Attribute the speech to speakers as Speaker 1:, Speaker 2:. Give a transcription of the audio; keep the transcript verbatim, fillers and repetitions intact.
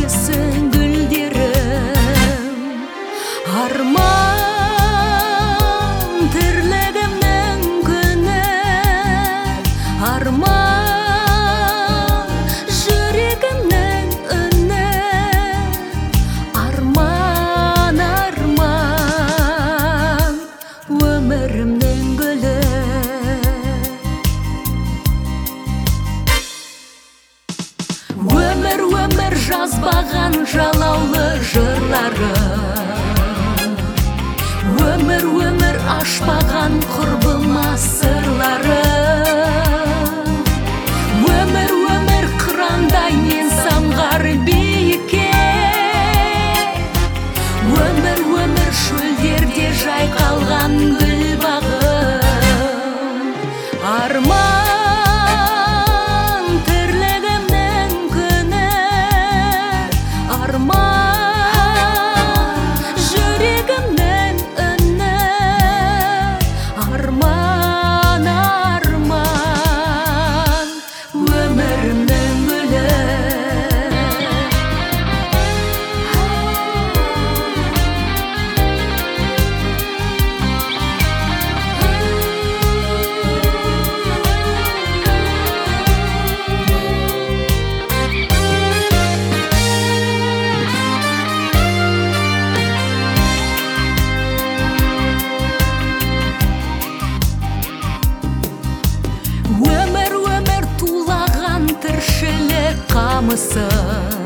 Speaker 1: көбейсін гүлдерім. Арман тірлігімнің күні, арман жүрегімнің үні, арман, арман өмірімнің гүлі. Өмір, өмір жазбаған жалаулы жырлары, өмір, өмір ашпаған құрбыма сырлары, өмір, өмір қырандай мен самғар биікке, өмір, өмір шөлдерде жайқалған гүл бағым. Арман тірлігімнің күні, арман жүрегімнің үні, арман, арман өмірімнің гүлі. Өмір, өмір тулаған тіршілік қамысын,